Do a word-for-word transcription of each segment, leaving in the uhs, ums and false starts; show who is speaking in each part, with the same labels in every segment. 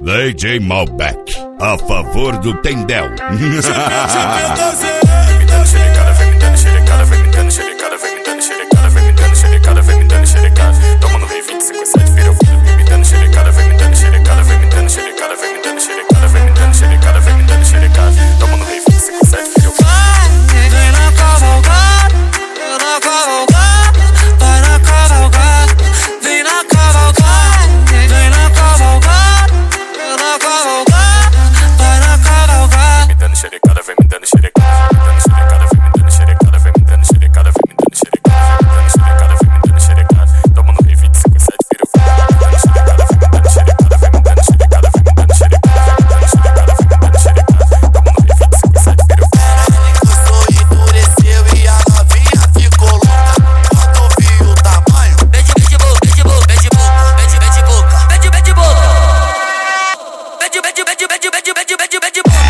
Speaker 1: D J Malbec, a favor do Tendel.
Speaker 2: Toma no rei vinte e cinco e sete, vira o filho, vem me dando xerecada, vem me dando xerecada, vem me dando xerecada, vem me dando xerecada, vem me dando xerecada, vem me dando xerecada. Toma no rei vinte e cinco e sete, vira o filho.
Speaker 3: Vem na cavalgada, vem na cavalgada, vai na cavalgada, vem na cavalgada, vem na cavalgada, vem na cavalgada, vai na cavalgada.
Speaker 2: Me dando xerecada, vem me dando xerecada, vem me dando xerecada, vem me dando xerecada, vem me dando xerecada, vem me dando xerecada, vem me dando xerecada, vem me dando xerecada. Toma no rei vinte e cinco e sete, vira o filho. Me dando xerecada, vem me dando xerecada, vem me dando xerecada, vem me dando xerecada, vem me dando xerecada, vem me dando xerecada. Toma no rei vinte e cinco e sete, vira o filho.
Speaker 4: Encostou, endureceu e a novinha ficou louca. Quando viu o tamanho,
Speaker 3: Beijo, beijo, boca, beijo, boca, beijo, boca, beijo, beijo, boca, beijo, beijo, boca. Beijo, beijo, beijo, beijo, beijo, beijo, beijo, beijo, boca.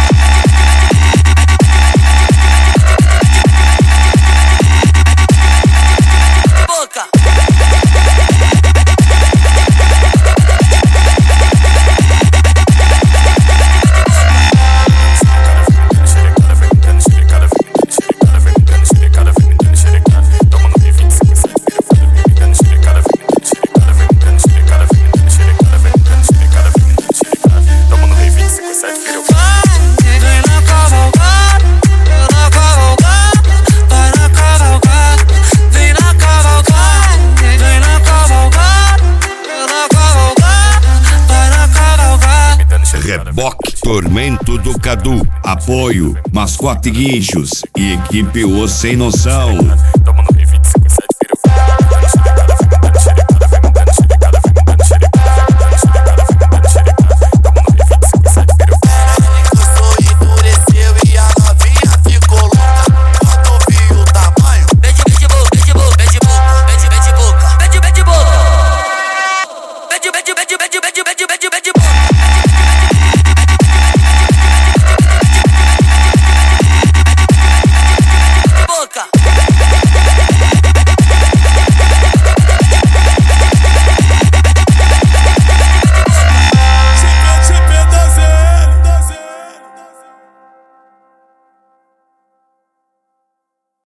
Speaker 3: Boca.
Speaker 1: Reboque Tormento do Cadu, apoio Mascote Guinchos e equipe Os Sem Noção.